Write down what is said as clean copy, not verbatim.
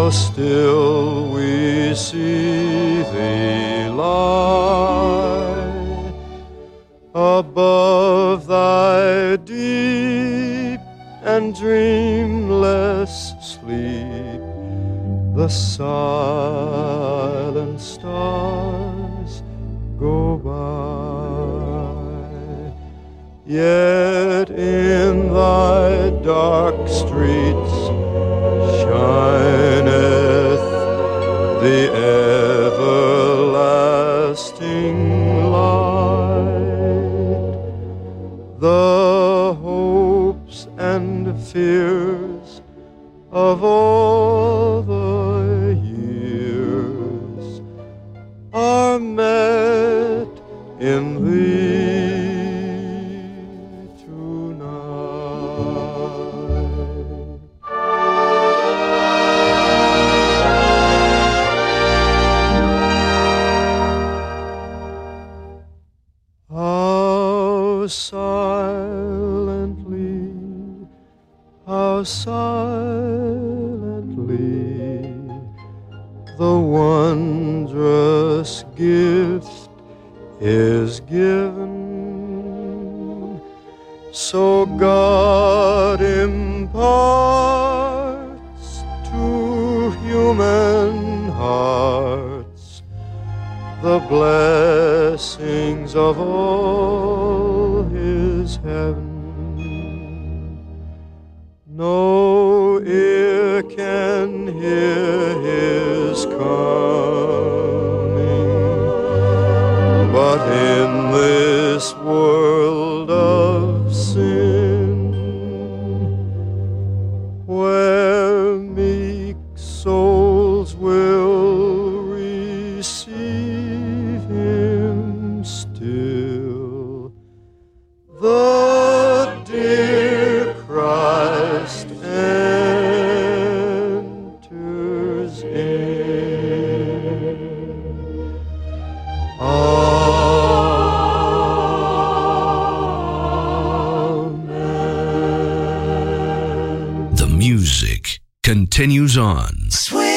how still we see thee lie above thy deep and dreamless sleep. The silent stars go by, yet in thy dark streets shineth the everlasting light. The hopes and fears of all the years are met in thee tonight. How silently the wondrous gift is given, so God imparts to human hearts the blessings of all his heaven. No ear can hear his coming, but in this world of sin, where meek souls will receive him still, the dear Christ enters in. Amen. The music continues on. Sweet